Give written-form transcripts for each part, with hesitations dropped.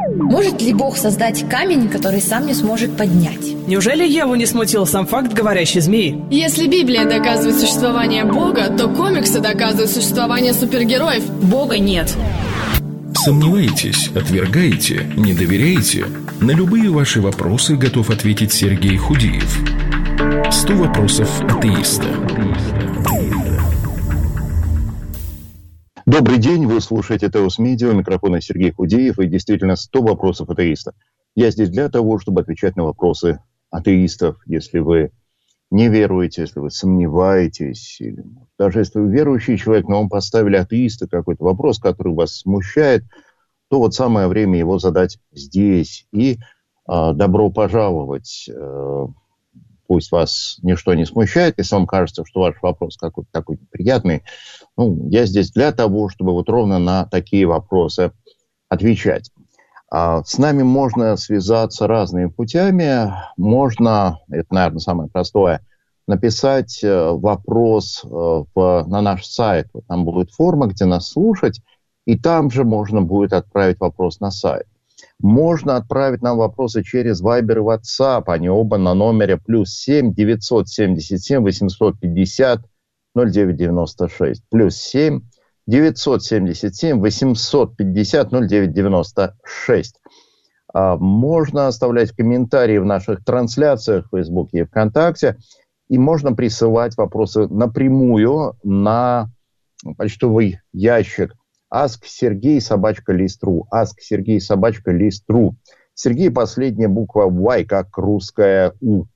Может ли Бог создать камень, который сам не сможет поднять? Неужели Еву не смутил сам факт говорящей змеи? Если Библия доказывает существование Бога, то комиксы доказывают существование супергероев. Бога нет. Сомневаетесь, отвергаете, не доверяете? На любые ваши вопросы готов ответить Сергей Худеев. 100 вопросов атеиста. Добрый день, вы слушаете Теос Медиа, у микрофона Сергей Худеев, и действительно 100 вопросов атеиста. Я здесь для того, чтобы отвечать на вопросы атеистов, если вы не веруете, если вы сомневаетесь, или даже если вы верующий человек, но вам поставили атеиста какой-то вопрос, который вас смущает, то вот самое время его задать здесь. И добро пожаловать. Пусть вас ничто не смущает, если вам кажется, что ваш вопрос какой-то такой неприятный. Я здесь для того, чтобы вот ровно на такие вопросы отвечать. С нами можно связаться разными путями. Можно, это, наверное, самое простое, написать вопрос на наш сайт. Вот там будет форма, где нас слушать, и там же можно будет отправить вопрос на сайт. Можно отправить нам вопросы через Viber и WhatsApp. Они оба на номере +7 977 850 0996. +7 977 850 0996. Можно оставлять комментарии в наших трансляциях в Фейсбуке и ВКонтакте. И можно присылать вопросы напрямую на почтовый ящик asksergey@list.ru. asksergey@list.ru. Сергей — последняя буква Y, как русская У.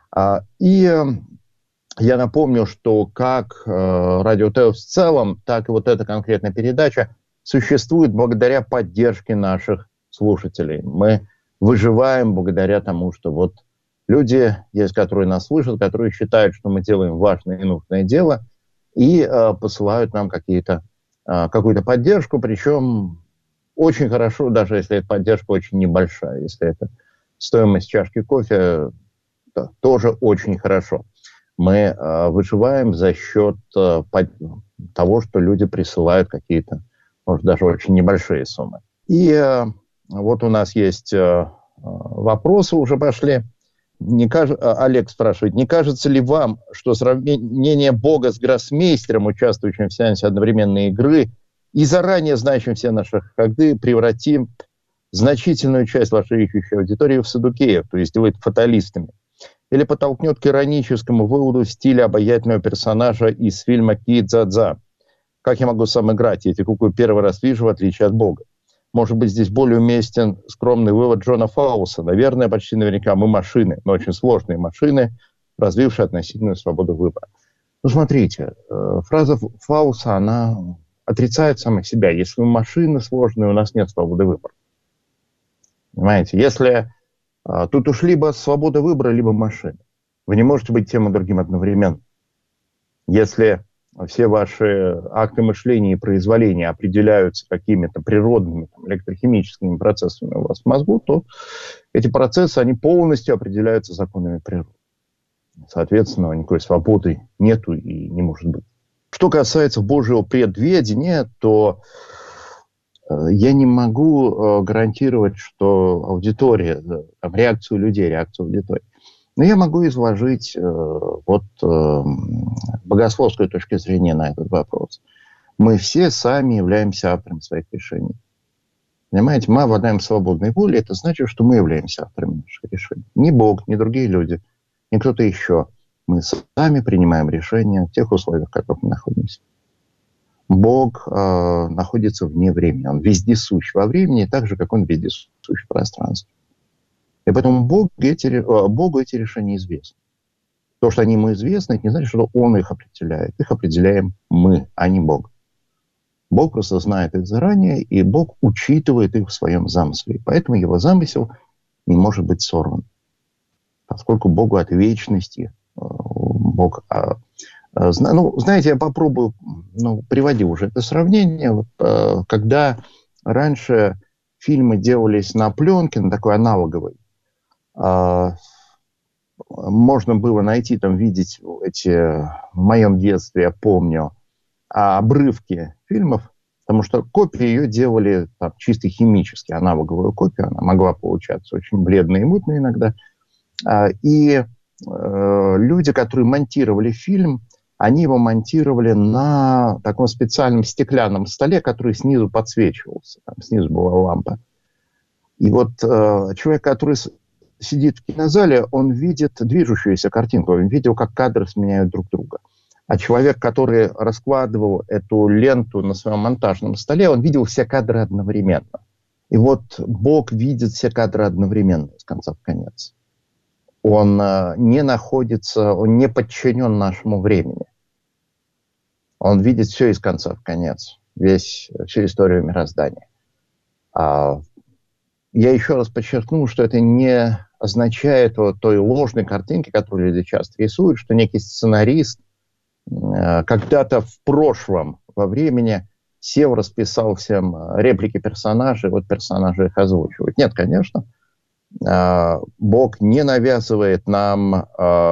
И я напомню, что как Радио Теос в целом, так и вот эта конкретная передача существует благодаря поддержке наших слушателей. Мы выживаем благодаря тому, что вот люди есть, которые нас слышат, которые считают, что мы делаем важное и нужное дело, и посылают нам какую-то поддержку, причем очень хорошо, даже если эта поддержка очень небольшая. Если это стоимость чашки кофе, то тоже очень хорошо. Мы выживаем за счет того, что люди присылают какие-то, может, даже очень небольшие суммы. И вот у нас есть вопросы, уже пошли. Олег спрашивает, не кажется ли вам, что сравнение Бога с гроссмейстером, участвующим в сеансе одновременной игры, и заранее знающим все наши ходы, превратим значительную часть вашей ищущей аудитории в саддукеев, то есть делает фаталистами? Или подтолкнет к ироническому выводу в стиле обаятельного персонажа из фильма «Ки-дза-дза»? Как я могу сам играть, если какую первый раз вижу, в отличие от Бога? Может быть, здесь более уместен скромный вывод Джона Фауса. Наверное, почти наверняка мы машины, но очень сложные машины, развившие относительную свободу выбора. Смотрите, фраза Фауса, она отрицает самих себя. Если мы машины сложные, у нас нет свободы выбора. Понимаете? Если тут уж либо свобода выбора, либо машины. Вы не можете быть тем и другим одновременно. Если все ваши акты мышления и произволения определяются какими-то природными электрохимическими процессами у вас в мозгу, то эти процессы, они полностью определяются законами природы. Соответственно, никакой свободы нету и не может быть. Что касается Божьего предведения, то я не могу гарантировать, что аудитория, реакцию людей, реакцию аудитории. Но я могу изложить богословской точки зрения на этот вопрос. Мы все сами являемся авторами своих решений. Понимаете, мы обладаем свободной волей, это значит, что мы являемся авторами наших решений. Ни Бог, ни другие люди, ни кто-то еще. Мы сами принимаем решения в тех условиях, в которых мы находимся. Бог находится вне времени, он вездесущ во времени, так же, как он вездесущ в пространстве. И поэтому Богу эти решения известны. То, что они ему известны, это не значит, что он их определяет. Их определяем мы, а не Бог. Бог просто знает их заранее, и Бог учитывает их в своем замысле. И поэтому его замысел не может быть сорван. Поскольку Богу от вечности, Бог... знаете, я попробую, приводил уже это сравнение. Когда раньше фильмы делались на пленке, на такой аналоговой, можно было найти, видеть в моем детстве, я помню, обрывки фильмов, Потому что копию ее делали там, чисто химически, аналоговую копию. Она могла получаться очень бледной и мутной иногда. И люди, которые монтировали фильм, они его монтировали на таком специальном стеклянном столе, который снизу подсвечивался. Там снизу была лампа. И вот человек, который сидит в кинозале, он видит движущуюся картинку. Он видел, как кадры сменяют друг друга. А человек, который раскладывал эту ленту на своем монтажном столе, он видел все кадры одновременно. И вот Бог видит все кадры одновременно, с конца в конец. Он не находится, он не подчинен нашему времени. Он видит все из конца в конец, всю историю мироздания. Я еще раз подчеркну, что это не означает той ложной картинки, которую люди часто рисуют, что некий сценарист когда-то в прошлом, во времени, сел, расписал всем реплики персонажей, вот персонажи их озвучивают. Нет, конечно. Бог не навязывает нам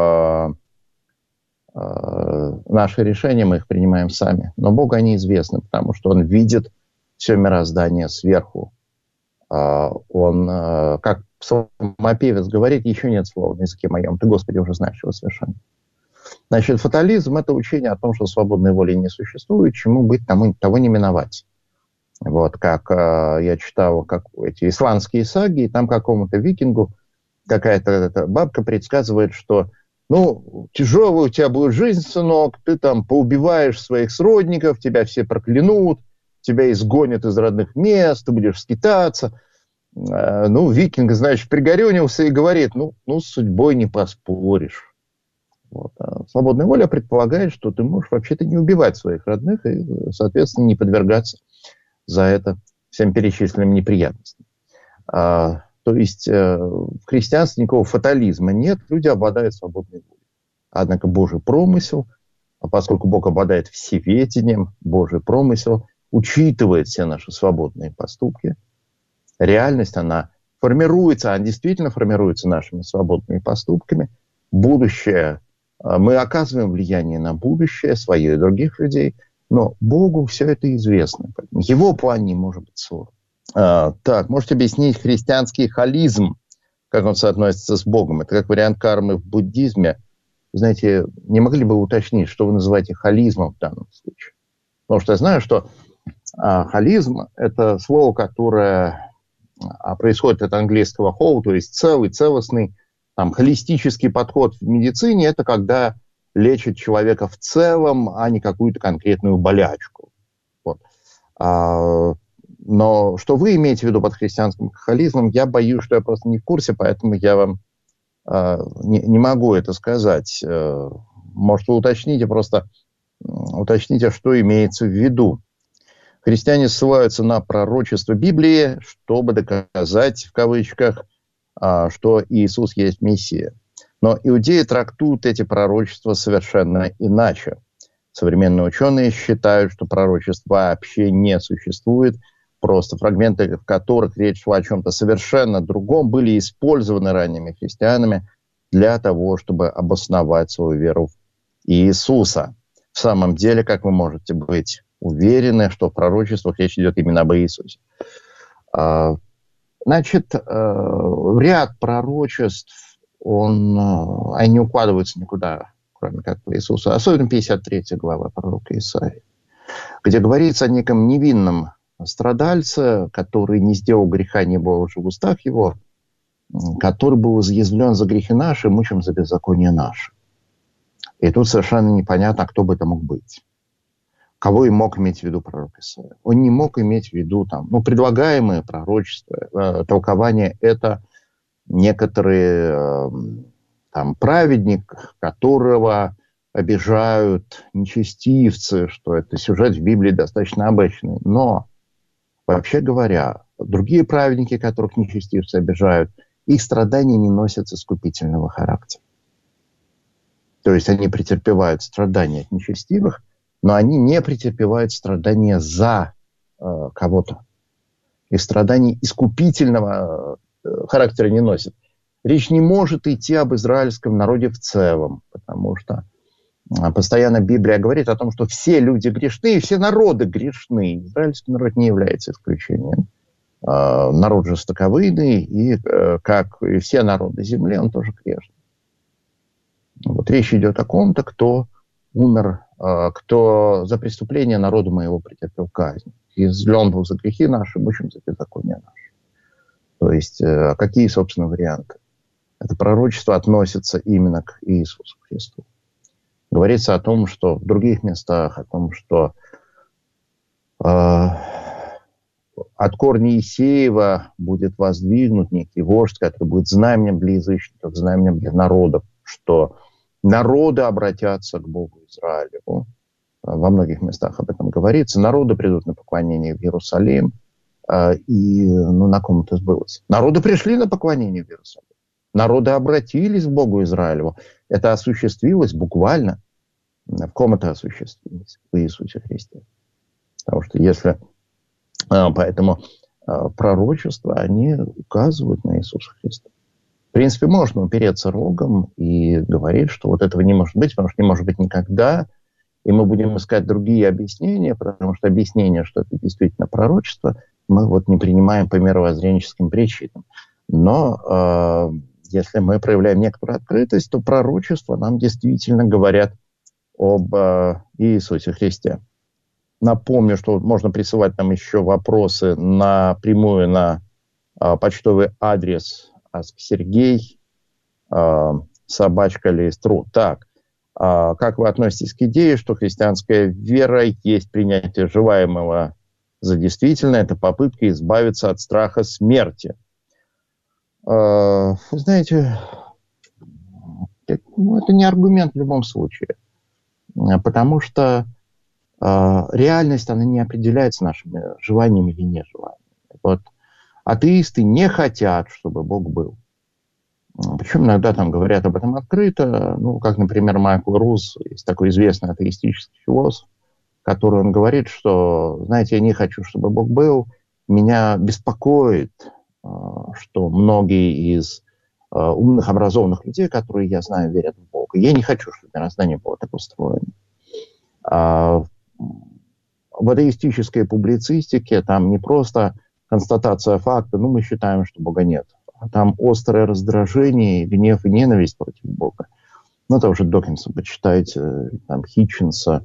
наши решения, мы их принимаем сами. Но Богу они известны, потому что Он видит все мироздание сверху. Он, как псалмопевец говорит, еще нет слова на языке моем, ты, Господи, уже знаешь его совершенно. Значит, фатализм – это учение о том, что свободной воли не существует, чему быть, того не миновать. Вот, как я читал эти исландские саги, и там какому-то викингу какая-то бабка предсказывает, что тяжелая у тебя будет жизнь, сынок, ты там поубиваешь своих сродников, тебя все проклянут, тебя изгонят из родных мест, ты будешь скитаться. Викинг, значит, пригорюнился и говорит, с судьбой не поспоришь. Вот. А свободная воля предполагает, что ты можешь вообще-то не убивать своих родных и, соответственно, не подвергаться за это всем перечисленным неприятностям. То есть в христианстве никакого фатализма нет, люди обладают свободной волей. Однако Божий промысел, поскольку Бог обладает всеведением, Божий промысел учитывает все наши свободные поступки. Реальность, она формируется, она действительно формируется нашими свободными поступками. Будущее, мы оказываем влияние на будущее, свое и других людей, но Богу все это известно. Его план не может быть сорван. Так, можете объяснить христианский холизм, как он соотносится с Богом? Это как вариант кармы в буддизме. Знаете, не могли бы уточнить, что вы называете холизмом в данном случае? Потому что я знаю, что холизм – это слово, которое происходит от английского whole, то есть целый, целостный, холистический подход в медицине. Это когда лечат человека в целом, а не какую-то конкретную болячку. Вот. Но что вы имеете в виду под христианским холизмом, я боюсь, что я просто не в курсе, поэтому я вам не могу это сказать. Может, вы уточните, что имеется в виду. Христиане ссылаются на пророчество Библии, чтобы доказать, в кавычках, что Иисус есть Мессия. Но иудеи трактуют эти пророчества совершенно иначе. Современные ученые считают, что пророчеств вообще не существует, просто фрагменты, в которых речь шла о чем-то совершенно другом, были использованы ранними христианами для того, чтобы обосновать свою веру в Иисуса. В самом деле, как вы можете быть уверены, что в пророчествах речь идет именно об Иисусе. Значит, ряд пророчеств, они не укладываются никуда, кроме как по Иисусу. Особенно 53 глава пророка Исаии, где говорится о неком невинном страдальце, который не сделал греха, не было уже в устах его, который был изъязвлен за грехи наши, мучим за беззаконие наше. И тут совершенно непонятно, кто бы это мог быть. Кого и мог иметь в виду пророк Исаия? Он не мог иметь в виду предлагаемые пророчества, толкование это некоторые праведник, которого обижают нечестивцы, что это сюжет в Библии достаточно обычный. Но, вообще говоря, другие праведники, которых нечестивцы обижают, их страдания не носят искупительного характера. То есть они претерпевают страдания от нечестивых, но они не претерпевают страдания за кого-то. И страданий искупительного характера не носят. Речь не может идти об израильском народе в целом, потому что Постоянно Библия говорит о том, что все люди грешны, и все народы грешны. Израильский народ не является исключением. Народ жестоковыйный, и как и все народы земли, он тоже грешный. Вот речь идет о ком-то, кто умер, кто за преступление народа моего претерпел казнь. Излен был за грехи наши, мучим за беззаконие наши. То есть, какие, собственно, варианты? Это пророчество относится именно к Иисусу Христу. Говорится о том, что в других местах, о том, что от корня Исеева будет воздвигнут некий вождь, который будет знаменем для язычников, знаменем для народов, что народы обратятся к Богу Израилеву. Во многих местах об этом говорится. Народы придут на поклонение в Иерусалим. И на ком это сбылось? Народы пришли на поклонение в Иерусалим. Народы обратились к Богу Израилеву. Это осуществилось буквально. В ком это осуществилось? В Иисусе Христе. Потому что если... Поэтому пророчества, они указывают на Иисуса Христа. В принципе, можно упереться рогом и говорить, что вот этого не может быть, потому что не может быть никогда. И мы будем искать другие объяснения, потому что объяснение, что это действительно пророчество, мы вот не принимаем по мировоззренческим причинам. Но если мы проявляем некоторую открытость, то пророчества нам действительно говорят об Иисусе Христе. Напомню, что можно присылать нам еще вопросы напрямую на почтовый адрес asksergey @live.ru. Так, как вы относитесь к идее, что христианская вера есть принятие желаемого за действительное, это попытка избавиться от страха смерти? Вы знаете, это не аргумент в любом случае, потому что реальность, она не определяется нашими желаниями или нежеланиями. Вот атеисты не хотят, чтобы Бог был. Причем иногда там говорят об этом открыто. Как, например, Майкл Рус, есть такой известный атеистический философ, который он говорит, что, знаете, я не хочу, чтобы Бог был. Меня беспокоит, что многие из умных, образованных людей, которые я знаю, верят в Бога. Я не хочу, чтобы мироздание было так устроено. В атеистической публицистике там не просто констатация факта, мы считаем, что Бога нет. А там острое раздражение, гнев и ненависть против Бога. Это уже Докинса, почитайте, там, Хитчинса.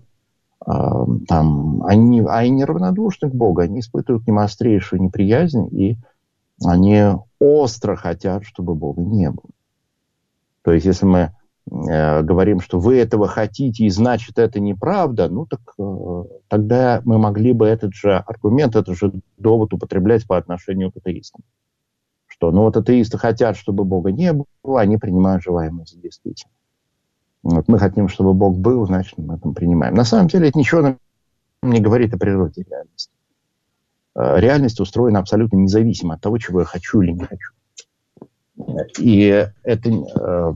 Они неравнодушны к Богу, они испытывают к нему острейшую неприязнь, и они остро хотят, чтобы Бога не было. То есть, если мы говорим, что вы этого хотите, и значит, это неправда, тогда мы могли бы этот же аргумент, этот же довод употреблять по отношению к атеистам. Что, атеисты хотят, чтобы Бога не было, они принимают желаемое за действительно. Мы хотим, чтобы Бог был, значит, мы это принимаем. На самом деле, это ничего нам не говорит о природе реальности. Реальность устроена абсолютно независимо от того, чего я хочу или не хочу. И это...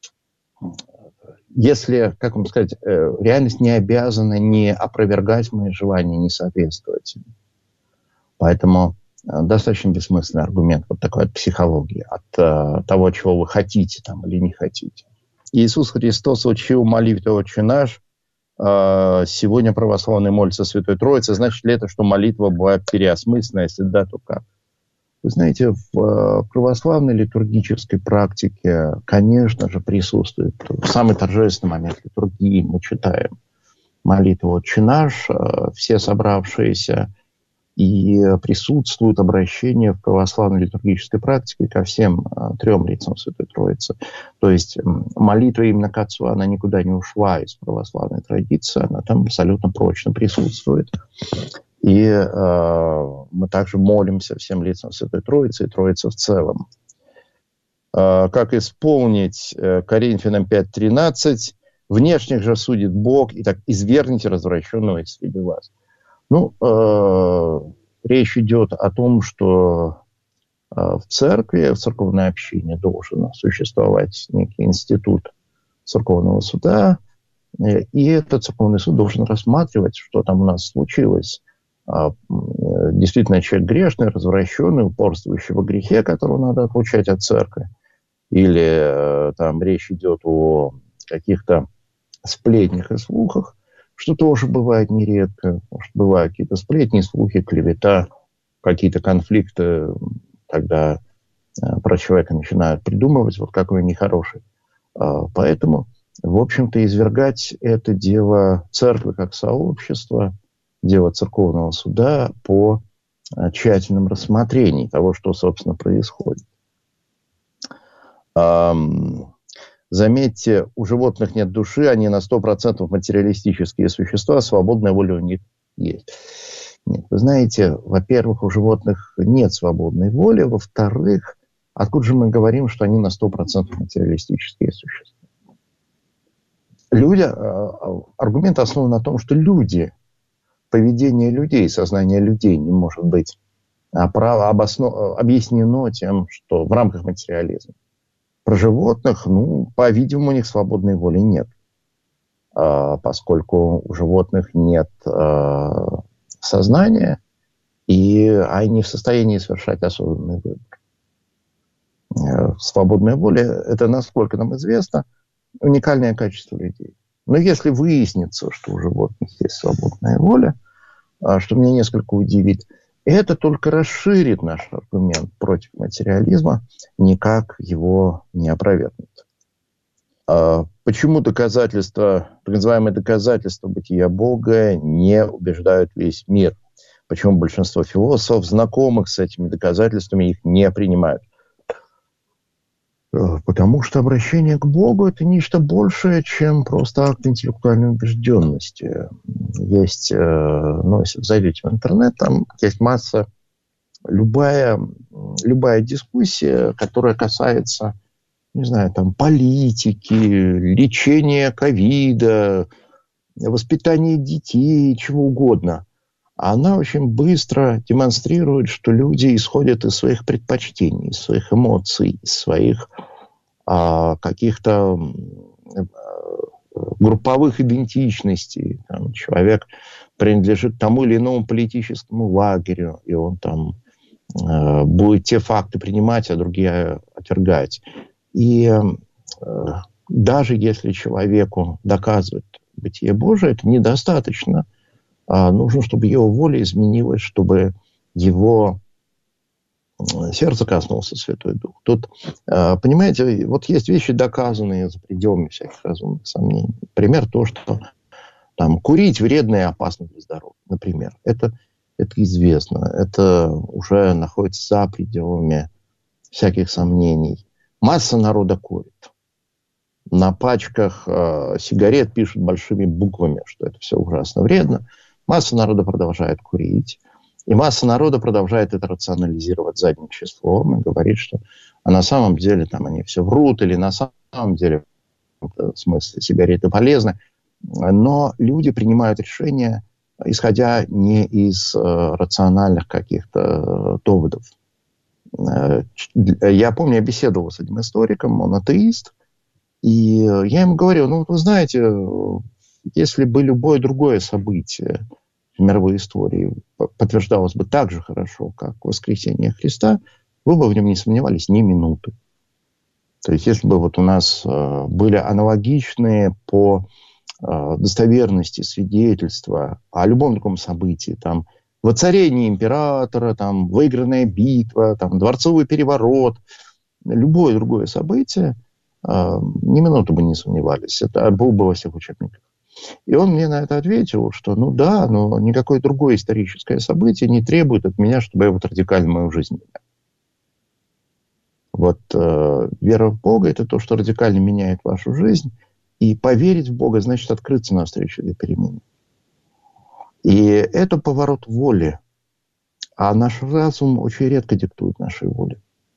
Если, как вам сказать, реальность не обязана не опровергать мои желания, не соответствовать им. Поэтому достаточно бессмысленный аргумент вот такой от психологии, от того, чего вы хотите там, или не хотите. Иисус Христос учил молитве «Отче наш». Сегодня православные молятся Святой Троице. Значит ли это, что молитва была переосмыслена? Если да, то как? Вы знаете, в православной литургической практике, конечно же, присутствует в самый торжественный момент литургии. Мы читаем молитву «Отче наш», все собравшиеся, и присутствует обращение в православной литургической практике ко всем трем лицам Святой Троицы. То есть молитва именно к Отцу, она никуда не ушла из православной традиции, она там абсолютно прочно присутствует. И мы также молимся всем лицам Святой Троицы и Троицы в целом. Как исполнить Коринфянам 5:13? Внешних же судит Бог, и так извергните развращенного из среди вас. Речь идет о том, что в церкви, в церковной общине должен существовать некий институт церковного суда, и этот церковный суд должен рассматривать, что там у нас случилось. Действительно, человек грешный, развращенный, упорствующий во грехе, которого надо отлучать от церкви, или там речь идет о каких-то сплетнях и слухах, что тоже бывает нередко. Может, бывают какие-то сплетни, слухи, клевета, какие-то конфликты, тогда про человека начинают придумывать, вот какой он нехороший. Поэтому, в общем-то, извергать это дело церкви как сообщества, дело церковного суда по тщательном рассмотрении того, что, собственно, происходит. Заметьте, у животных нет души, они на 100% материалистические существа, свободная воля у них есть. Нет, вы знаете, во-первых, у животных нет свободной воли, во-вторых, откуда же мы говорим, что они на 100% материалистические существа? Аргумент основан на том, что люди, поведение людей, сознание людей не может быть объяснено тем, что в рамках материализма. Про животных, по-видимому, у них свободной воли нет, поскольку у животных нет сознания, и они в состоянии совершать осознанный выбор. Свободная воля – это, насколько нам известно, уникальное качество людей. Но если выяснится, что у животных есть свободная воля, что меня несколько удивит, это только расширит наш аргумент против материализма, никак его не опровергнет. Почему так называемые доказательства бытия Бога не убеждают весь мир? Почему большинство философов, знакомых с этими доказательствами, их не принимают? Потому что обращение к Богу – это нечто большее, чем просто акт интеллектуальной убежденности. Есть, если вы зайдете в интернет, там есть масса, любая дискуссия, которая касается, политики, лечения ковида, воспитания детей, чего угодно. Она очень быстро демонстрирует, что люди исходят из своих предпочтений, из своих эмоций, из своих каких-то групповых идентичностей. Человек принадлежит тому или иному политическому лагерю, и он будет те факты принимать, а другие отвергать. И даже если человеку доказывают бытие Божие, это недостаточно. Нужно, чтобы его воля изменилась, чтобы его сердце коснулся Святой Дух. Тут, понимаете, вот есть вещи, доказанные за пределами всяких разумных сомнений. Например, то, что курить вредно и опасно для здоровья. Например, это известно. Это уже находится за пределами всяких сомнений. Масса народа курит. На пачках сигарет пишут большими буквами, что это все ужасно вредно. Масса народа продолжает курить. И масса народа продолжает это рационализировать задним числом и говорит, что на самом деле они все врут, или на самом деле в смысле сигареты полезны. Но люди принимают решения, исходя не из рациональных каких-то доводов. Я помню, я беседовал с одним историком, он атеист, и я ему говорил, вы знаете, если бы любое другое событие в мировой истории подтверждалось бы так же хорошо, как воскресение Христа, вы бы в нем не сомневались ни минуты. То есть, если бы у нас были аналогичные по достоверности свидетельства о любом таком событии, воцарение императора, выигранная битва, дворцовый переворот, любое другое событие, ни минуты бы не сомневались. Это было бы во всех учебниках. И он мне на это ответил, что но никакое другое историческое событие не требует от меня, чтобы я радикально мою жизнь менял. Вера в Бога – это то, что радикально меняет вашу жизнь. И поверить в Бога значит открыться навстречу этой перемене. И это поворот воли. А наш разум очень редко диктует нашей воли.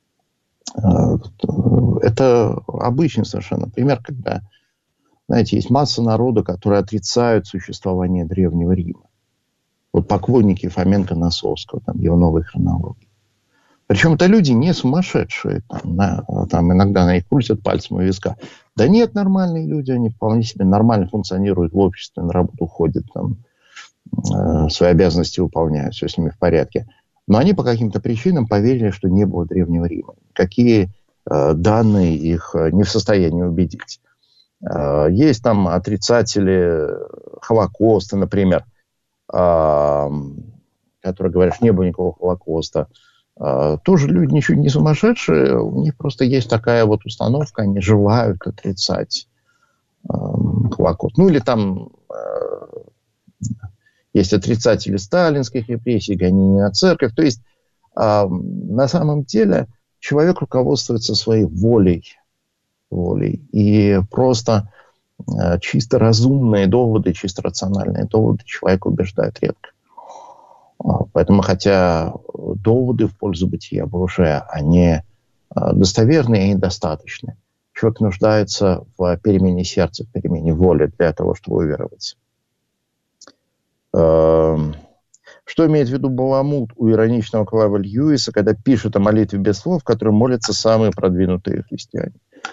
Это обычный совершенно пример, когда, есть масса народа, которые отрицают существование Древнего Рима. Поклонники Фоменко-Носовского, его новой хронологии. Причем это люди не сумасшедшие. Иногда на них крутят пальцем у виска. Да нет, нормальные люди, они вполне себе нормально функционируют в обществе, на работу ходят, свои обязанности выполняют, все с ними в порядке. Но они по каким-то причинам поверили, что не было Древнего Рима. Какие данные их не в состоянии убедить. Есть там отрицатели Холокоста, например, которые говорят, что не было никакого Холокоста. Тоже люди ничего не сумасшедшие, у них просто есть такая вот установка, они желают отрицать Холокост. Ну или там есть отрицатели сталинских репрессий, гонения на церковь. То есть на самом деле человек руководствуется своей волей. И просто чисто разумные доводы, чисто рациональные доводы человека убеждают редко. Поэтому, хотя доводы в пользу бытия Божия, они достоверные и недостаточны. Человек нуждается в перемене сердца, в перемене воли для того, чтобы уверовать. Что имеет в виду Баламут у ироничного Клайва Льюиса, когда пишет о молитве без слов, в которой молятся самые продвинутые христиане?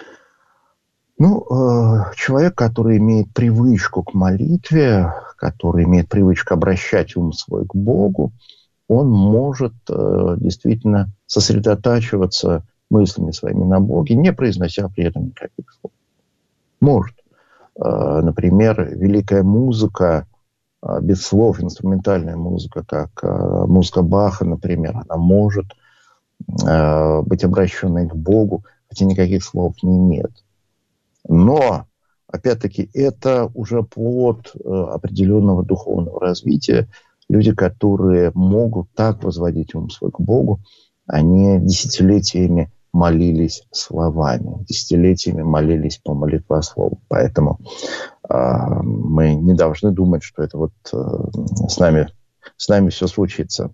Человек, который имеет привычку к молитве, который имеет привычку обращать ум свой к Богу, он может действительно сосредотачиваться мыслями своими на Боге, не произнося при этом никаких слов. Может. Например, великая музыка, без слов, инструментальная музыка, как музыка Баха, например, она может быть обращенной к Богу, хотя никаких слов в ней нет. Но, опять-таки, это уже плод определенного духовного развития. Люди, которые могут так возводить ум свой к Богу, они десятилетиями молились словами, десятилетиями молились по молитвослову. Поэтому мы не должны думать, что это вот с нами все случится.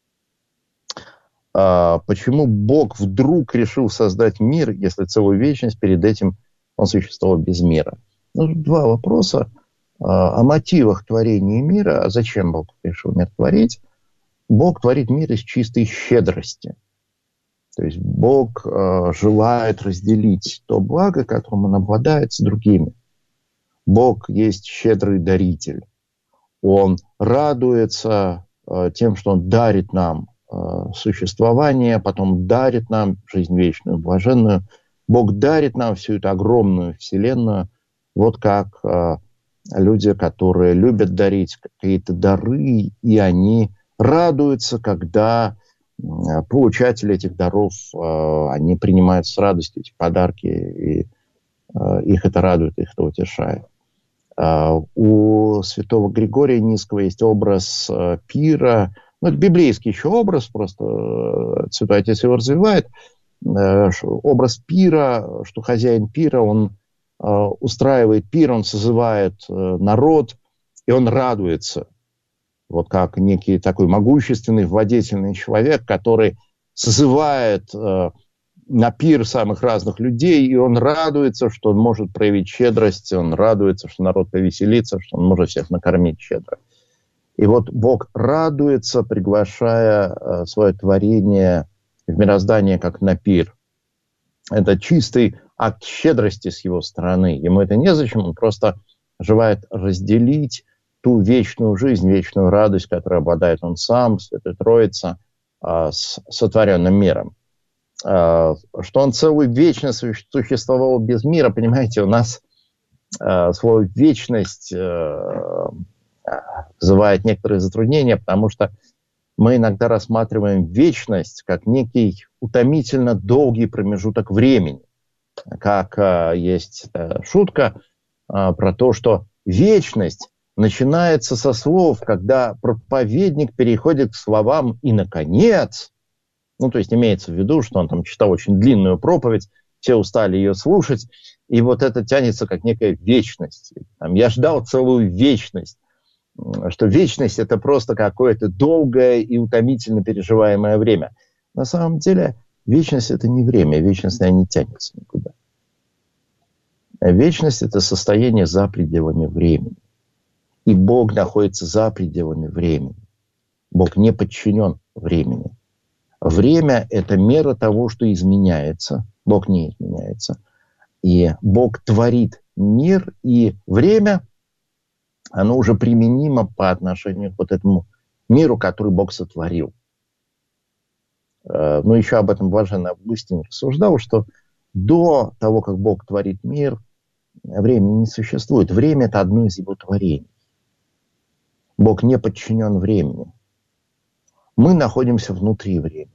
Почему Бог вдруг решил создать мир, если целую вечность перед этим он существовал без мира? Два вопроса о мотивах творения мира. А зачем Бог решил мир творить? Бог творит мир из чистой щедрости. То есть Бог желает разделить то благо, которым он обладает, с другими. Бог есть щедрый даритель. Он радуется тем, что он дарит нам существование, потом дарит нам жизнь вечную, блаженную. Бог дарит нам всю эту огромную вселенную, вот как люди, которые любят дарить какие-то дары, и они радуются, когда получатели этих даров, они принимают с радостью эти подарки, и их это радует, их это утешает. У святого Григория Низкого есть образ пира, это библейский еще образ, просто Святой Отец его развивает, образ пира, что хозяин пира, он устраивает пир, он созывает народ, и он радуется. Вот как некий такой могущественный, владетельный человек, который созывает на пир самых разных людей, и он радуется, что он может проявить щедрость, он радуется, что народ повеселится, что он может всех накормить щедро. И вот Бог радуется, приглашая свое творение в мироздание как на пир. Это чистый акт щедрости с его стороны. Ему это незачем, он просто желает разделить ту вечную жизнь, вечную радость, которой обладает он сам, Святая Троица, с сотворенным миром. Что он целую вечность существовал без мира, понимаете, у нас слово «вечность» вызывает некоторые затруднения, потому что мы иногда рассматриваем вечность как некий утомительно долгий промежуток времени. Как есть шутка про то, что вечность начинается со слов, когда проповедник переходит к словам «и, наконец». То есть имеется в виду, что он там читал очень длинную проповедь, все устали ее слушать, и вот это тянется как некая вечность. Я ждал целую вечность. Что вечность – это просто какое-то долгое и утомительно переживаемое время. На самом деле вечность – это не время, вечность не тянется никуда. Вечность – это состояние за пределами времени. И Бог находится за пределами времени. Бог не подчинен времени. Время – это мера того, что изменяется. Бог не изменяется. И Бог творит мир, и время – оно уже применимо по отношению к вот этому миру, который Бог сотворил. Еще об этом блаженный Августин рассуждал, что до того, как Бог творит мир, времени не существует. Время – это одно из его творений. Бог не подчинен времени. Мы находимся внутри времени.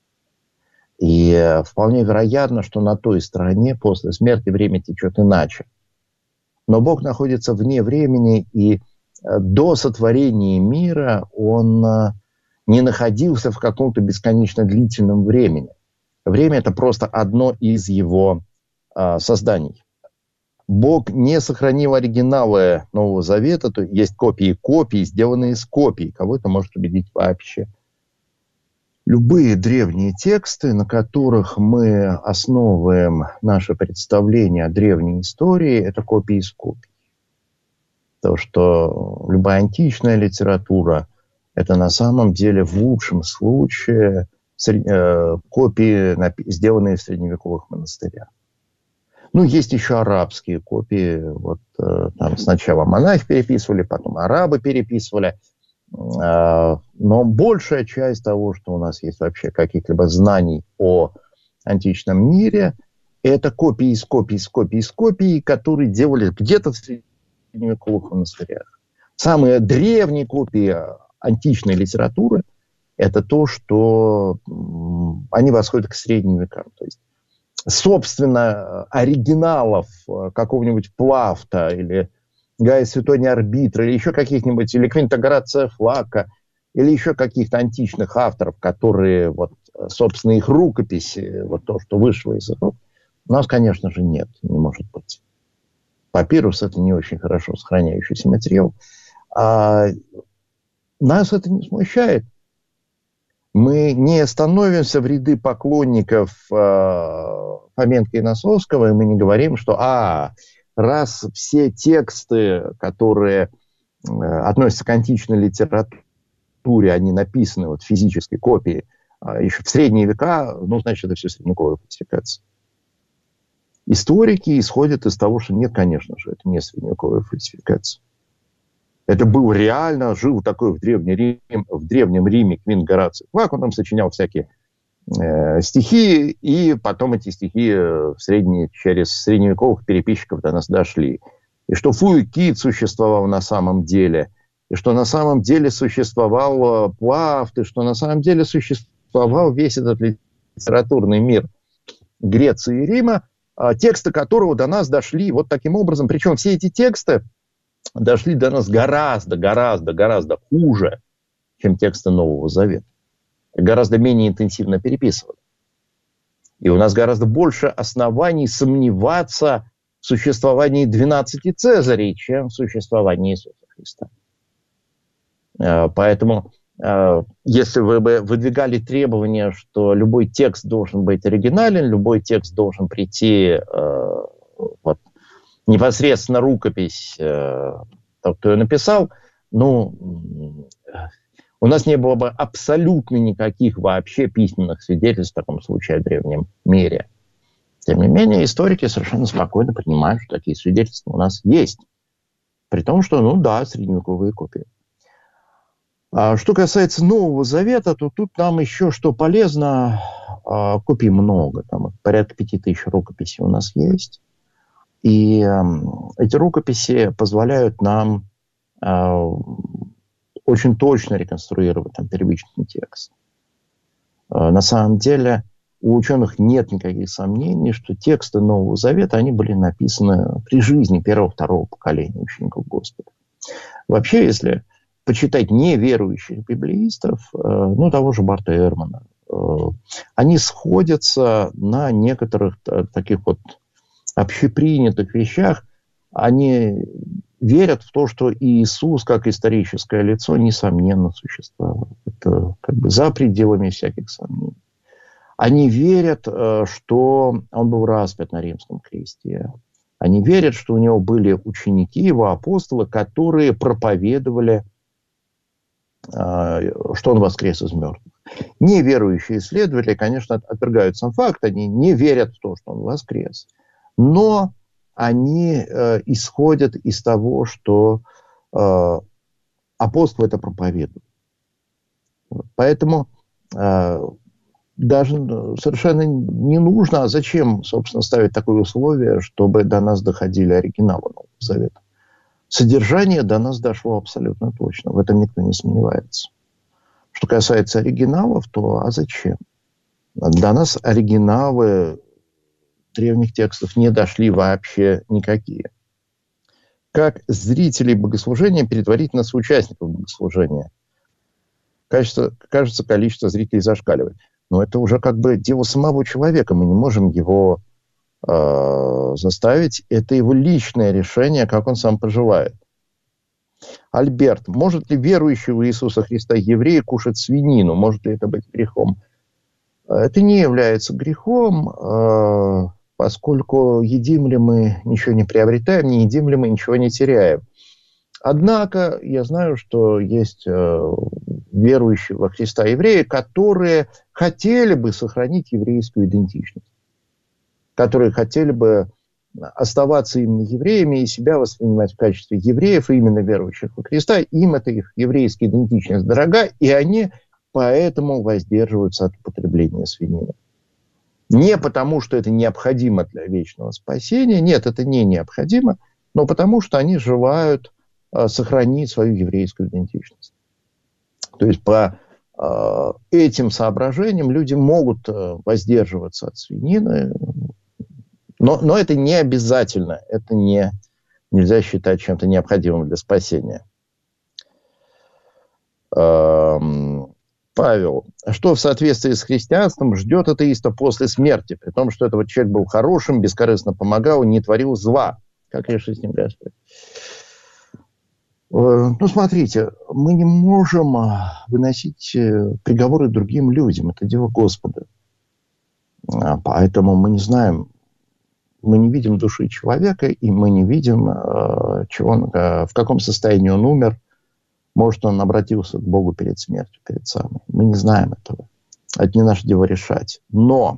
И вполне вероятно, что на той стороне после смерти время течет иначе. Но Бог находится вне времени, и до сотворения мира Он не находился в каком-то бесконечно длительном времени. Время – это просто одно из Его созданий. Бог не сохранил оригиналы Нового Завета, то есть копии, сделанные из копий. Кого это может убедить вообще? Любые древние тексты, на которых мы основываем наше представление о древней истории, это копии из копий. То, что любая античная литература – это на самом деле в лучшем случае копии, сделанные в средневековых монастырях. Ну, есть еще арабские копии. Вот там сначала монахи переписывали, потом арабы переписывали. Но большая часть того, что у нас есть вообще каких-либо знаний о античном мире, это копии из копий, которые делали где-то в средневековых монастырях. Самые древние копии античной литературы – это то, что они восходят к средним векам. То есть, собственно, оригиналов какого-нибудь Плафта или Гая Светония Арбитра, или еще каких-нибудь, или Квинта Горация Флакка, или еще каких-то античных авторов, которые, вот, собственно, их рукописи, вот то, что вышло из рук, у нас, конечно же, нет, не может быть. Папирус – это не очень хорошо сохраняющийся материал. А нас это не смущает. Мы не становимся в ряды поклонников Фоменко и Носовского, и мы не говорим, что раз все тексты, которые относятся к античной литературе, они написаны вот в физической копии еще в средние века, ну, значит, это все средневековая фальсификация. Историки исходят из того, что нет, конечно же, это не средневековая фальсификация. Это был реально, жил такой в Древнем Риме Квинт Гораций Флакк, он там сочинял всякие стихи, и потом эти стихи через средневековых переписчиков до нас дошли. И что Фуикид существовал на самом деле, и что на самом деле существовал Плафт, и что на самом деле существовал весь этот литературный мир Греции и Рима, тексты которого до нас дошли вот таким образом. Причем все эти тексты дошли до нас гораздо хуже, чем тексты Нового Завета. Гораздо менее интенсивно переписывали. И у нас гораздо больше оснований сомневаться в существовании 12 Цезарей, чем в существовании Иисуса Христа. Поэтому, если вы бы выдвигали требование, что любой текст должен быть оригинален, любой текст должен прийти вот, непосредственно рукопись, тот, кто ее написал, ну, у нас не было бы абсолютно никаких вообще письменных свидетельств в таком случае о древнем мире. Тем не менее, историки совершенно спокойно понимают, что такие свидетельства у нас есть. При том, что, ну да, средневековые копии. А что касается Нового Завета, то тут нам еще что полезно. Копий много. Там порядка 5000 рукописей у нас есть. И эти рукописи позволяют нам очень точно реконструировать там первичный текст. На самом деле у ученых нет никаких сомнений, что тексты Нового Завета, они были написаны при жизни первого-второго поколения учеников Господа. Вообще, если почитать неверующих библеистов, ну, того же Барта Эрмана, они сходятся на некоторых таких вот общепринятых вещах. Они верят в то, что Иисус, как историческое лицо, несомненно существовал. Это как бы за пределами всяких сомнений. Они верят, что он был распят на римском кресте. Они верят, что у него были ученики, его апостолы, которые проповедовали, что он воскрес из мертвых. Неверующие исследователи, конечно, отвергают сам факт, они не верят в то, что он воскрес. Но они исходят из того, что апостолы это проповедуют. Поэтому даже совершенно не нужно, а зачем, собственно, ставить такое условие, чтобы до нас доходили оригиналы Нового Завета. Содержание до нас дошло абсолютно точно, в этом никто не сомневается. Что касается оригиналов, то а зачем? До нас оригиналы древних текстов не дошли вообще никакие. Как зрителей богослужения перетворить нас в участников богослужения? Кажется, количество зрителей зашкаливает. Но это уже как бы дело самого человека. Мы не можем его заставить. Это его личное решение, как он сам пожелает. Альберт, может ли верующий в Иисуса Христа еврей кушать свинину? Может ли это быть грехом? Это не является грехом, поскольку едим ли мы, ничего не приобретаем, не едим ли мы, ничего не теряем. Однако я знаю, что есть верующие во Христа евреи, которые хотели бы сохранить еврейскую идентичность, которые хотели бы оставаться именно евреями и себя воспринимать в качестве евреев, именно верующих во Христа. Им эта их еврейская идентичность дорога, и они поэтому воздерживаются от употребления свинины. Не потому, что это необходимо для вечного спасения, нет, это не необходимо, но потому, что они желают сохранить свою еврейскую идентичность. То есть по этим соображениям люди могут воздерживаться от свинины, но это не обязательно, это нельзя считать чем-то необходимым для спасения. Павел, что в соответствии с христианством ждет атеиста после смерти, при том, что этот человек был хорошим, бескорыстно помогал и не творил зла? Как решить с ним Господь? Ну, смотрите, мы не можем выносить приговоры другим людям. Это дело Господа. Поэтому мы не знаем, мы не видим души человека, и мы не видим, в каком состоянии он умер. Может, он обратился к Богу перед смертью, перед самой. Мы не знаем этого. Это не наше дело решать. Но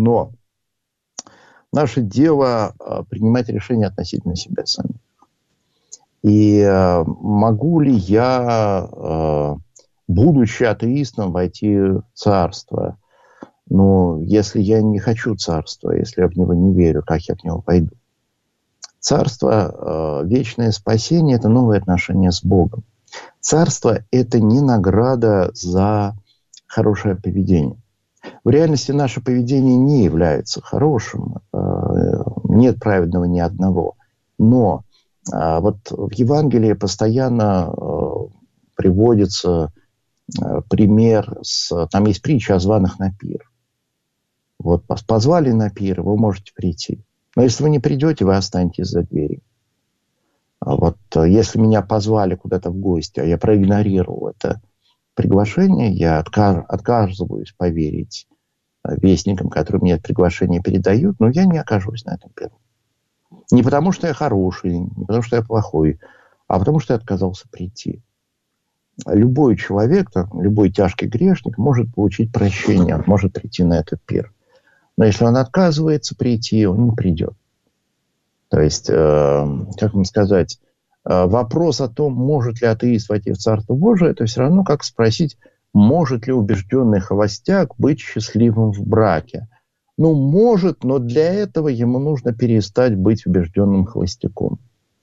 наше дело принимать решения относительно себя самих. И могу ли я, будучи атеистом, войти в царство? Ну, если я не хочу царства, если я в него не верю, как я в него пойду? Царство, вечное спасение – это новые отношения с Богом. Царство – это не награда за хорошее поведение. В реальности наше поведение не является хорошим. Нет праведного ни одного. Но вот в Евангелии постоянно приводится пример, там есть притча о званых на пир. Вот позвали на пир, вы можете прийти. Но если вы не придете, вы останетесь за дверью. Вот если меня позвали куда-то в гости, а я проигнорировал это приглашение, я отказываюсь поверить вестникам, которые мне это приглашение передают, но я не окажусь на этом пиру. Не потому, что я хороший, не потому, что я плохой, а потому, что я отказался прийти. Любой человек, любой тяжкий грешник может получить прощение, он может прийти на этот пир. Но если он отказывается прийти, он не придет. То есть, как вам сказать, вопрос о том, может ли атеист войти в Царство Божие, это все равно как спросить, может ли убежденный холостяк быть счастливым в браке. Ну, может, но для этого ему нужно перестать быть убежденным холостяком.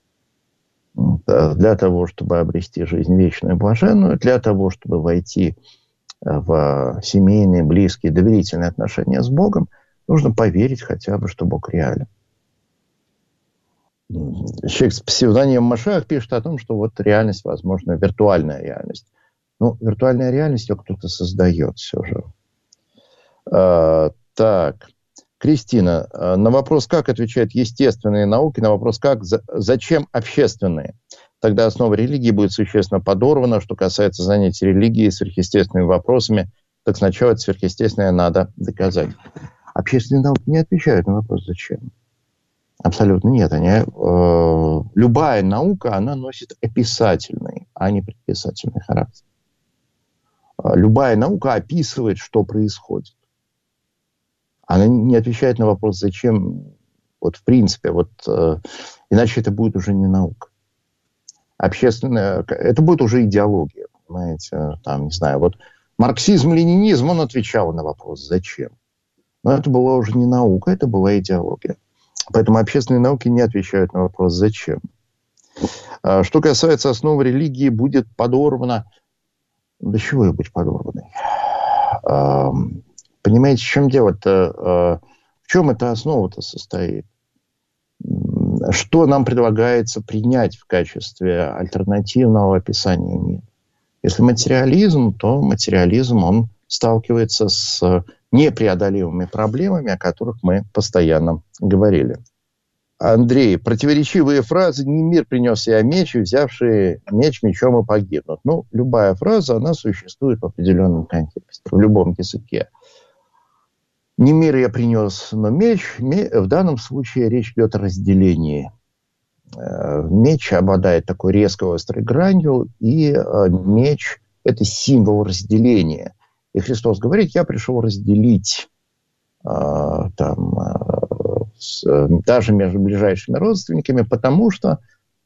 Для того, чтобы обрести жизнь вечную и блаженную, для того, чтобы войти в семейные, близкие, доверительные отношения с Богом, нужно поверить хотя бы, что Бог реален. Человек с псевдонимом Машиах пишет о том, что вот реальность, возможно, виртуальная реальность. Ну, виртуальная реальность ее кто-то создает все же. Так, Кристина, на вопрос, как отвечают естественные науки, на вопрос, как, зачем общественные? Тогда основа религии будет существенно подорвана. Что касается занятий религией сверхъестественными вопросами, так сначала это сверхъестественное надо доказать. Общественные науки не отвечают на вопрос, зачем. Абсолютно нет. Любая наука, она носит описательный, а не предписательный характер. Любая наука описывает, что происходит. Она не отвечает на вопрос, зачем, вот в принципе, вот, иначе это будет уже не наука. Общественная, это будет уже идеология, понимаете, там, не знаю, вот Марксизм-ленинизм, он отвечал на вопрос «зачем?». Но это была уже не наука, это была идеология. Поэтому общественные науки не отвечают на вопрос «зачем?». Что касается основы религии, будет подорвана... До чего ее быть подорванной? Понимаете, в чем дело-то? В чем эта основа-то состоит? Что нам предлагается принять в качестве альтернативного описания мира? Если материализм, то материализм, он сталкивается с непреодолимыми проблемами, о которых мы постоянно говорили. Андрей, противоречивые фразы: «Не мир принес я меч, и взявшие меч мечом и погибнут». Ну, любая фраза, она существует в определенном контексте, в любом языке. «Не мир я принес, но меч». В данном случае речь идет о разделении. Меч обладает такой резкой острой гранью, и меч – это символ разделения. И Христос говорит: «Я пришел разделить даже между ближайшими родственниками», потому что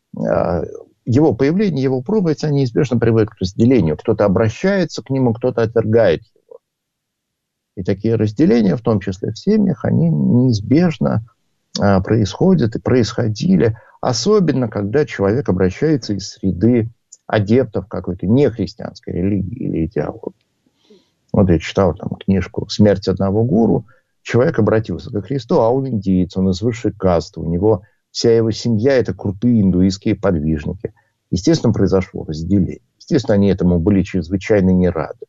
его появление, его проповедь, они неизбежно приводят к разделению. Кто-то обращается к нему, кто-то отвергает его. И такие разделения, в том числе в семьях, они неизбежно происходят и происходили, особенно когда человек обращается из среды адептов какой-то нехристианской религии или идеологии. Вот я читал там книжку «Смерть одного гуру». Человек обратился к Христу, а он индиец, он из высшей касты, у него вся его семья – это крутые индуистские подвижники. Естественно, произошло разделение. Естественно, они этому были чрезвычайно не рады.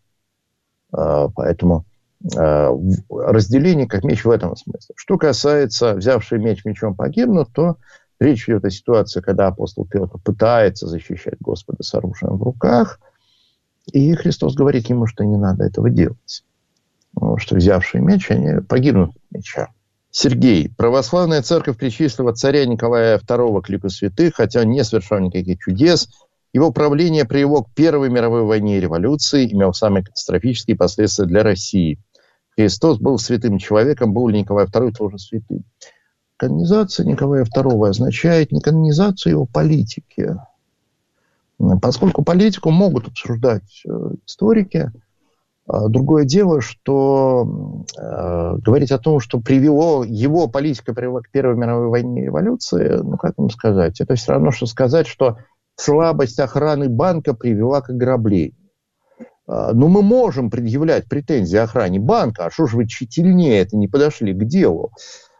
Поэтому разделение как меч в этом смысле. Что касается «взявший меч мечом погибнут», то речь идет о ситуации, когда апостол Петр пытается защищать Господа с оружием в руках, и Христос говорит ему, что не надо этого делать. Что взявшие меч, они погибнут от меча. Сергей. Православная церковь причислила царя Николая II к лику святых, хотя он не совершал никаких чудес. Его правление привело к Первой мировой войне и революции, имел самые катастрофические последствия для России. Христос был святым человеком, был ли Николай II тоже святым? Канонизация Николая II означает не канонизацию его политики. Поскольку политику могут обсуждать историки, другое дело, что говорить о том, что его политика привела к Первой мировой войне и революции, ну, как вам сказать, это все равно, что сказать, что слабость охраны банка привела к ограблению. Ну, мы можем предъявлять претензии охране банка, а что же вы тщательнее это не подошли к делу?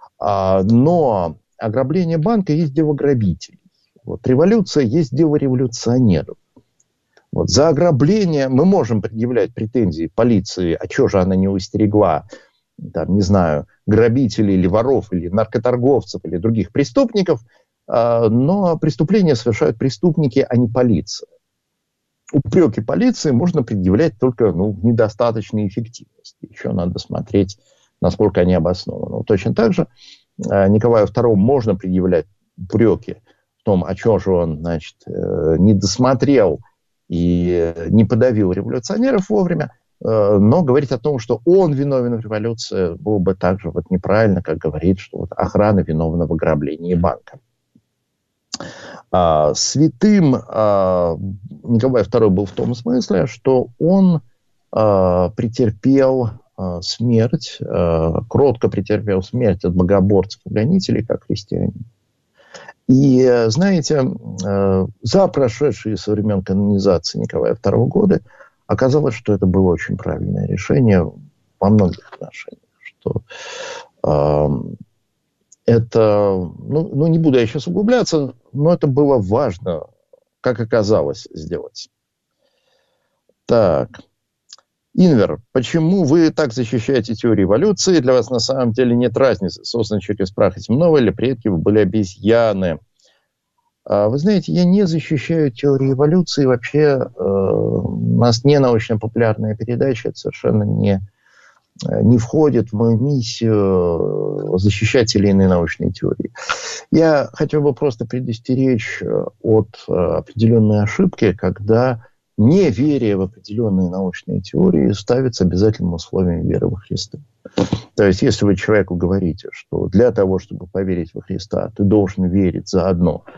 Но ограбление банка есть дело грабителей. Вот, революция есть дело революционеров. Вот, за ограбление мы можем предъявлять претензии полиции, а что же она не устерегла, там, не знаю, грабителей или воров, или наркоторговцев, или других преступников, но преступления совершают преступники, а не полиция. Упреки полиции можно предъявлять только в недостаточной эффективности. Еще надо смотреть, насколько они обоснованы. Точно так же Николаю II можно предъявлять упреки в том, о чем же он, не досмотрел и не подавил революционеров вовремя, но говорить о том, что он виновен в революции, было бы так же неправильно, как говорить, что охрана виновна в ограблении банка. Святым Николай II был в том смысле, что он претерпел смерть, кротко претерпел смерть от богоборцев и гонителей, как христианин. И, знаете, за прошедшие со времен канонизации Николая II годы оказалось, что это было очень правильное решение во многих отношениях. Что это, не буду я сейчас углубляться, но это было важно, как оказалось, сделать. Так. Инвер, почему вы так защищаете теорию эволюции? Для вас на самом деле нет разницы, создан человек из праха земного или предки были обезьяны. Вы знаете, я не защищаю теорию эволюции. Вообще у нас не научно-популярная передача, это совершенно не входит в мою миссию защищать или иные научные теории. Я хотел бы просто предостеречь от определенной ошибки, когда неверие в определенные научные теории ставится обязательным условием веры во Христа. То есть, если вы человеку говорите, что для того, чтобы поверить во Христа, ты должен верить заодно в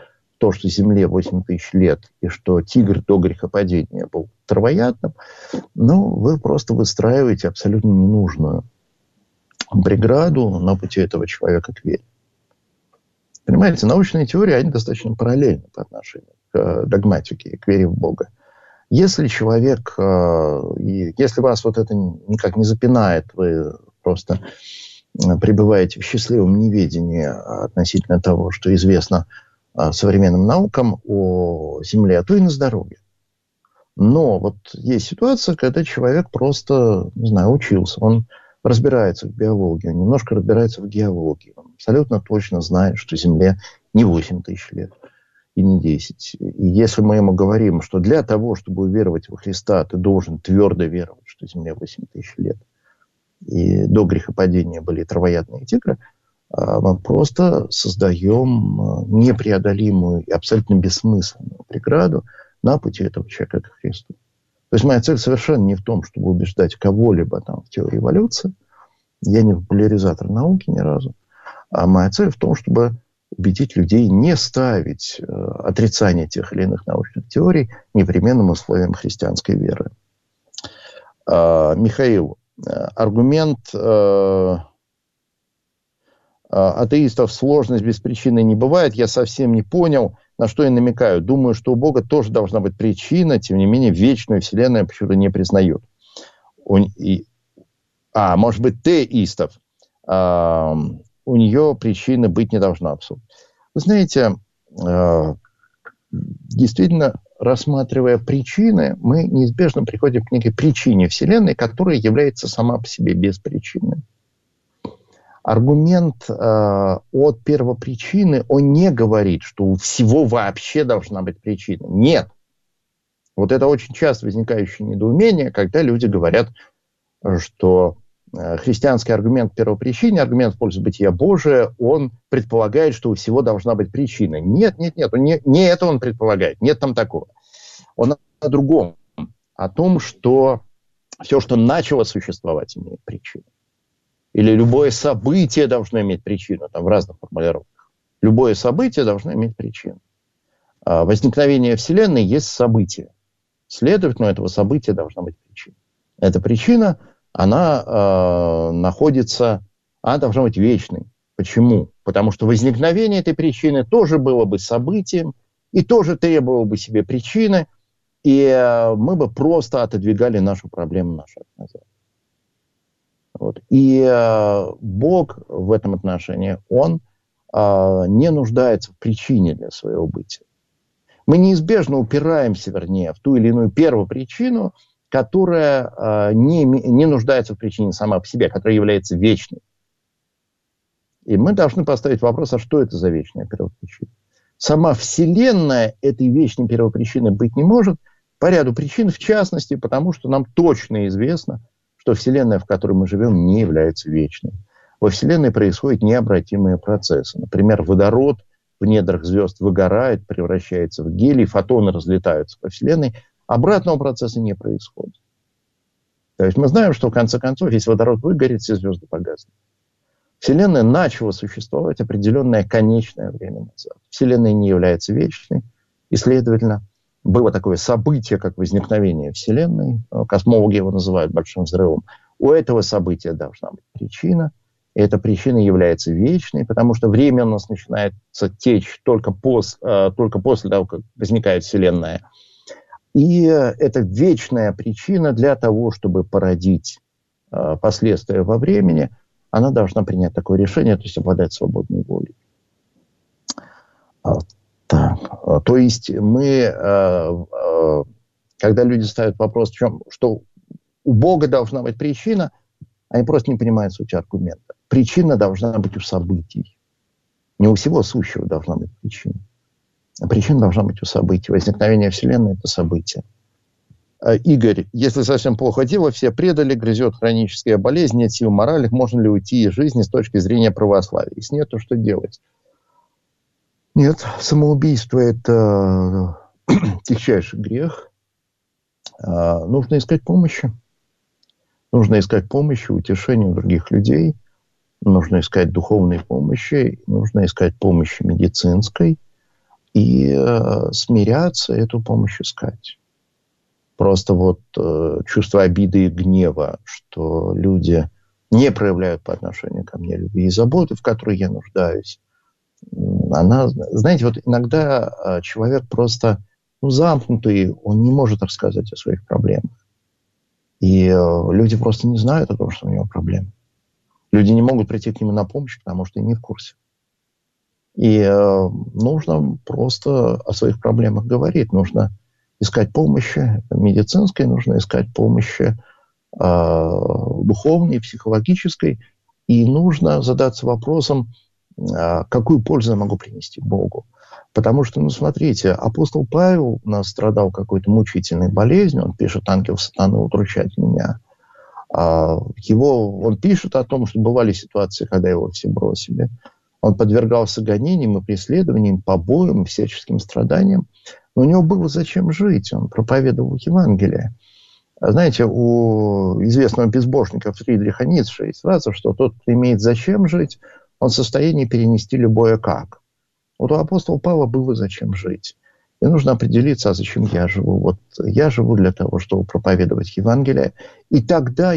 то, что Земле 8 тысяч лет, и что тигр до грехопадения был травоядным, вы просто выстраиваете абсолютно ненужную преграду на пути этого человека к вере. Понимаете, научные теории, они достаточно параллельны по отношению к догматике, к вере в Бога. Если человек, если вас вот это никак не запинает, вы просто пребываете в счастливом неведении относительно того, что известно современным наукам о Земле, а то и на здоровье. Но вот есть ситуация, когда человек просто, учился, он разбирается в биологии, он немножко разбирается в геологии, он абсолютно точно знает, что Земле не 8 тысяч лет и не 10. И если мы ему говорим, что для того, чтобы уверовать во Христа, ты должен твердо веровать, что Земле 8 тысяч лет, и до грехопадения были травоядные тигры, мы просто создаем непреодолимую и абсолютно бессмысленную преграду на пути этого человека к Христу. То есть моя цель совершенно не в том, чтобы убеждать кого-либо в теории эволюции. Я не популяризатор науки ни разу. А моя цель в том, чтобы убедить людей не ставить отрицание тех или иных научных теорий непременным условием христианской веры. Михаил, аргумент атеистов «сложность без причины не бывает», я совсем не понял, на что я намекаю. Думаю, что у Бога тоже должна быть причина, тем не менее, вечную Вселенную почему-то не признает. Может быть, теистов. У нее причины быть не должна. Вы знаете, действительно, рассматривая причины, мы неизбежно приходим к некой причине Вселенной, которая является сама по себе беспричинной. Аргумент от первопричины, он не говорит, что у всего вообще должна быть причина. Нет. Вот это очень часто возникающее недоумение, когда люди говорят, что христианский аргумент первопричины, аргумент в пользу бытия Божия, он предполагает, что у всего должна быть причина. Нет. Не это он предполагает. Нет там такого. Он о другом. О том, что все, что начало существовать, имеет причину. Или любое событие должно иметь причину, в разных формулировках. Любое событие должно иметь причину. А возникновение Вселенной есть событие. Следовательно, у этого события должна быть причина. Эта причина, она должна быть вечной. Почему? Потому что возникновение этой причины тоже было бы событием, и тоже требовало бы себе причины, и мы бы просто отодвигали нашу проблему на шаг назад. И Бог в этом отношении, он не нуждается в причине для своего бытия. Мы неизбежно упираемся, в ту или иную первопричину, которая не нуждается в причине сама по себе, которая является вечной. И мы должны поставить вопрос, а что это за вечная первопричина? Сама Вселенная этой вечной первопричины быть не может по ряду причин, в частности, потому что нам точно известно, что Вселенная, в которой мы живем, не является вечной. Во Вселенной происходят необратимые процессы. Например, водород в недрах звезд выгорает, превращается в гелий, фотоны разлетаются по Вселенной. Обратного процесса не происходит. То есть мы знаем, что в конце концов, если водород выгорит, все звезды погаснут. Вселенная начала существовать определенное конечное время назад. Вселенная не является вечной, и, следовательно, было такое событие, как возникновение Вселенной. Космологи его называют большим взрывом. У этого события должна быть причина. И эта причина является вечной, потому что время у нас начинает течь только после того, как возникает Вселенная. И это вечная причина для того, чтобы породить последствия во времени, она должна принять такое решение, то есть обладать свободной волей. То есть мы, когда люди ставят вопрос, что у Бога должна быть причина, они просто не понимают суть аргумента. Причина должна быть у событий. Не у всего сущего должна быть причина. А причина должна быть у событий. Возникновение Вселенной – это событие. Игорь, если совсем плохо дело, все предали, грызет хроническая болезнь, нет сил моральных, можно ли уйти из жизни с точки зрения православия? Если нет, то что делать? Нет, самоубийство – это тягчайший грех. Нужно искать помощи. Нужно искать помощи, утешения у других людей. Нужно искать духовной помощи. Нужно искать помощи медицинской. и смиряться, эту помощь искать. Просто вот чувство обиды и гнева, что люди не проявляют по отношению ко мне любви и заботы, в которой я нуждаюсь. Она, знаете, вот иногда человек просто замкнутый, он не может рассказать о своих проблемах. И люди просто не знают о том, что у него проблемы. Люди не могут прийти к нему на помощь, потому что не в курсе. И нужно просто о своих проблемах говорить. Нужно искать помощи медицинской, нужно искать помощи духовной, психологической. И нужно задаться вопросом, какую пользу я могу принести Богу. Потому что, смотрите, апостол Павел у нас страдал какой-то мучительной болезнью. Он пишет: «Ангел сатаны удручает меня». Он пишет о том, что бывали ситуации, когда его все бросили. Он подвергался гонениям и преследованиям, побоям, всяческим страданиям. Но у него было зачем жить. Он проповедовал Евангелие. Знаете, у известного безбожника Фридриха Ницше есть фраза, что тот, кто имеет зачем жить, он в состоянии перенести любое как. Вот у апостола Павла было зачем жить. И нужно определиться, а зачем я живу. Вот я живу для того, чтобы проповедовать Евангелие. И тогда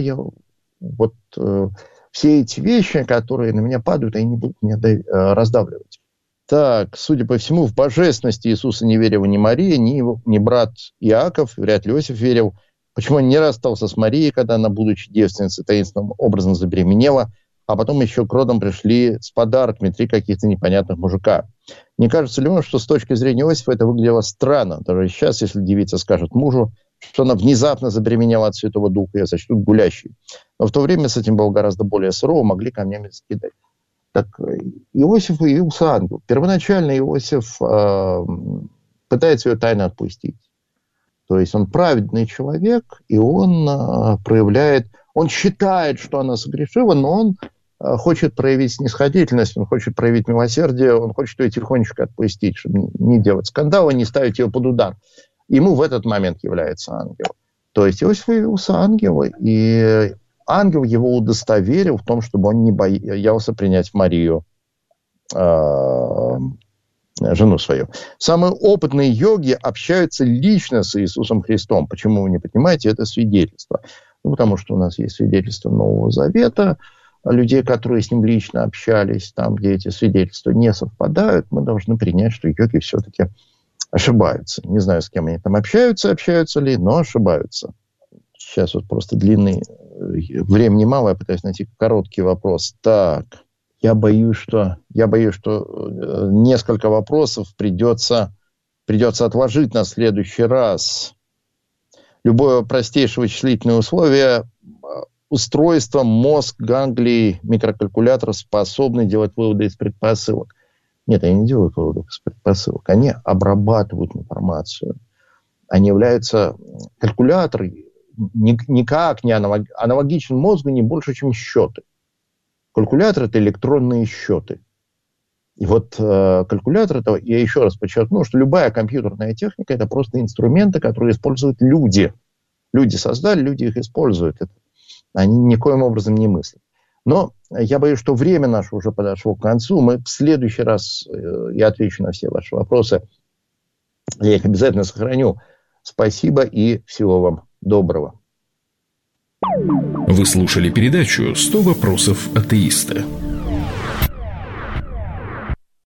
все эти вещи, которые на меня падают, они не будут меня раздавливать. Так, судя по всему, в божественности Иисуса не верила ни Мария, ни брат Иаков, вряд ли Иосиф верил. Почему он не расстался с Марией, когда она, будучи девственницей, таинственным образом забеременела, а потом еще к родам пришли с подарками 3 каких-то непонятных мужика? Не кажется ли вам, что с точки зрения Иосифа это выглядело странно? Даже сейчас, если девица скажет мужу, что она внезапно забеременела от Святого Духа, ее сочтут гулящей. Но в то время с этим было гораздо более сурово, могли камнями закидать. Так, Иосифу явился ангел. Первоначально Иосиф пытается ее тайно отпустить. То есть он праведный человек, и он он считает, что она согрешила, но он хочет проявить снисходительность, он хочет проявить милосердие, он хочет ее тихонечко отпустить, чтобы не делать скандала, не ставить ее под удар. Ему в этот момент является ангел. То есть Иосиф явился ангел, и ангел его удостоверил в том, чтобы он не боялся принять Марию, жену свою. Самые опытные йоги общаются лично с Иисусом Христом. Почему вы не понимаете? Это свидетельство. Потому что у нас есть свидетельство Нового Завета, людей, которые с ним лично общались, там, где эти свидетельства не совпадают, мы должны принять, что йоги все-таки ошибаются. Не знаю, с кем они там общаются ли, но ошибаются. Сейчас вот просто длинный, времени мало, я пытаюсь найти короткий вопрос. Так, я боюсь, что несколько вопросов придется отложить на следующий раз. Любое простейшее вычислительное условие, устройство, мозг, ганглии, микрокалькулятор способны делать выводы из предпосылок. Нет, они не делают выводов из предпосылок. Они обрабатывают информацию. Они являются... Калькулятор никак не аналогичен мозгу не больше, чем счеты. Калькулятор – это электронные счеты. И вот калькулятор, это, я еще раз подчеркну, что любая компьютерная техника – это просто инструменты, которые используют люди. Люди создали, люди их используют. Они никоим образом не мыслят. Но я боюсь, что время наше уже подошло к концу. Мы в следующий раз, я отвечу на все ваши вопросы. Я их обязательно сохраню. Спасибо и всего вам доброго. Вы слушали передачу «100 вопросов атеиста».